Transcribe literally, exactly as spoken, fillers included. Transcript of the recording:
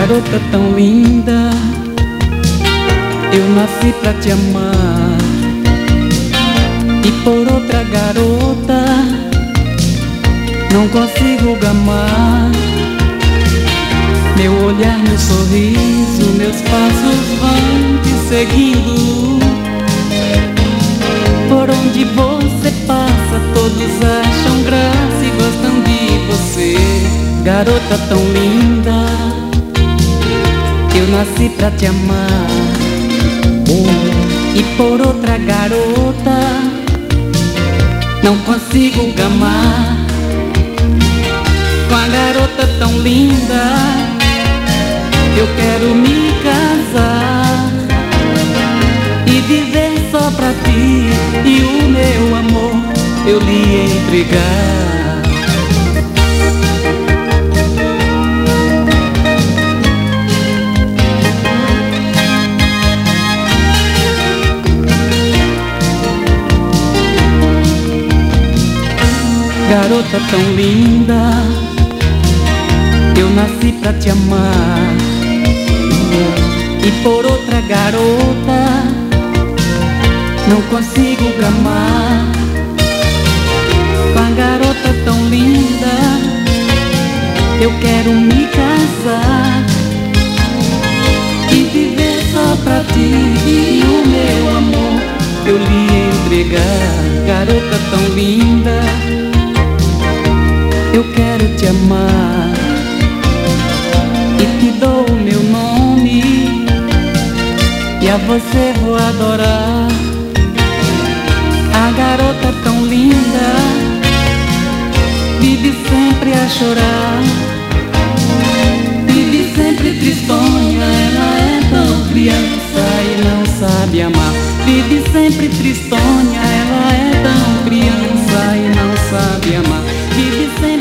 Garota tão linda, eu nasci pra te amar. E por outra garota não consigo gamar. Meu olhar, meu sorriso, meus passos vão te seguindo. Por onde você passa, todos acham graça e gostam de você. Garota tão linda, eu nasci pra te amar. Oh, e por outra garota não consigo gamar. Com a garota tão linda eu quero me casar e viver só pra ti, e o meu amor eu lhe entregar. Garota tão linda, eu nasci pra te amar. E por outra garota não consigo gamar. Com a garota tão linda eu quero me casar e viver só pra ti, e o meu amor eu lhe entregar. Garota tão linda, eu quero te amar e te dou o meu nome, e a você vou adorar. A garota tão linda vive sempre a chorar, vive sempre tristonha. Ela é tão criança e não sabe amar. Vive sempre tristonha, ela é tão criança e não sabe amar. Vive sempre